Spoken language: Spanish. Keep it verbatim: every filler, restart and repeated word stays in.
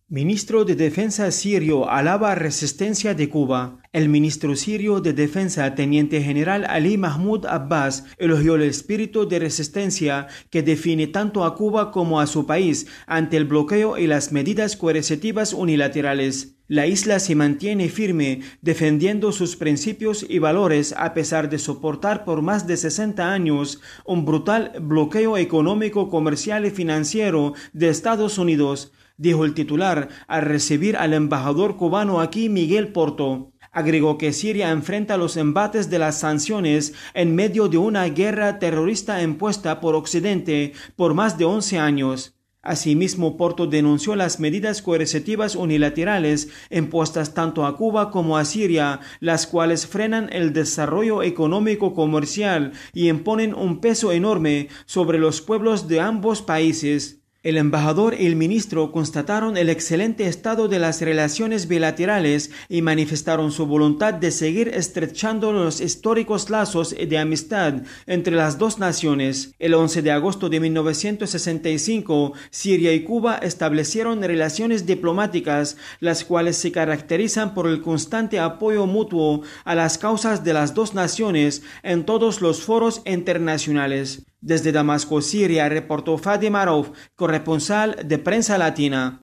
Ministro de Defensa sirio alaba resistencia de Cuba. El ministro sirio de Defensa, Teniente General Ali Mahmoud Abbas, elogió el espíritu de resistencia que define tanto a Cuba como a su país ante el bloqueo y las medidas coercitivas unilaterales. La isla se mantiene firme, defendiendo sus principios y valores a pesar de soportar por más de sesenta años un brutal bloqueo económico, comercial y financiero de Estados Unidos, dijo el titular al recibir al embajador cubano aquí, Miguel Porto. Agregó que Siria enfrenta los embates de las sanciones en medio de una guerra terrorista impuesta por Occidente por más de once años. Asimismo, Porto denunció las medidas coercitivas unilaterales impuestas tanto a Cuba como a Siria, las cuales frenan el desarrollo económico comercial y imponen un peso enorme sobre los pueblos de ambos países. El embajador y el ministro constataron el excelente estado de las relaciones bilaterales y manifestaron su voluntad de seguir estrechando los históricos lazos de amistad entre las dos naciones. El once de agosto de mil novecientos sesenta y cinco, Siria y Cuba establecieron relaciones diplomáticas, las cuales se caracterizan por el constante apoyo mutuo a las causas de las dos naciones en todos los foros internacionales. Desde Damasco, Siria, reportó Fadi Marov, corresponsal de Prensa Latina.